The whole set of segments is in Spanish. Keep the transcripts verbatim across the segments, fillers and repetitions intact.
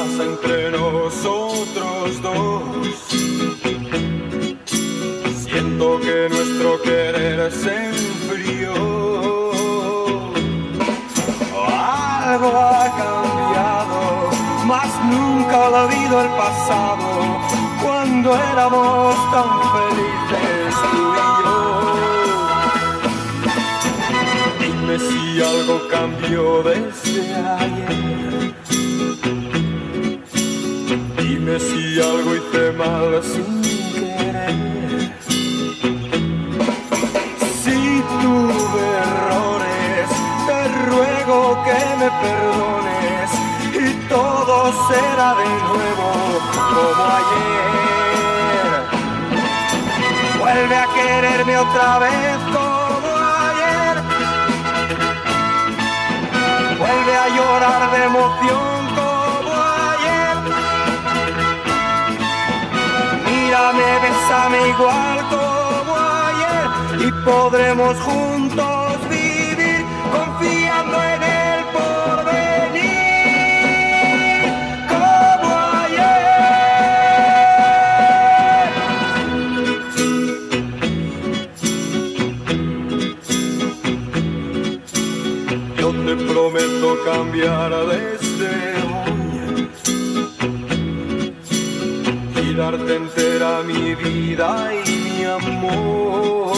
pasa entre nosotros dos. Siento que nuestro querer se enfrió. Algo ha cambiado, mas nunca olvido el pasado, cuando éramos tan felices tú y yo. Dime si algo cambió desde ayer. Dime si algo hice mal sin querer. Si tuve errores, te ruego que me perdones y todo será de nuevo como ayer. Vuelve a quererme otra vez como ayer. Vuelve a llorar de emoción como ayer. Mírame, bésame igual como ayer y podremos juntos vivir confiando en el porvenir como ayer. Yo te prometo cambiar desde hoy y darte entera mi vida y mi amor.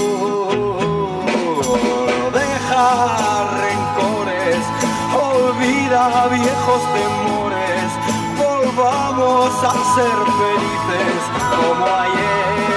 Deja rencores, olvida viejos temores, volvamos a ser felices como ayer.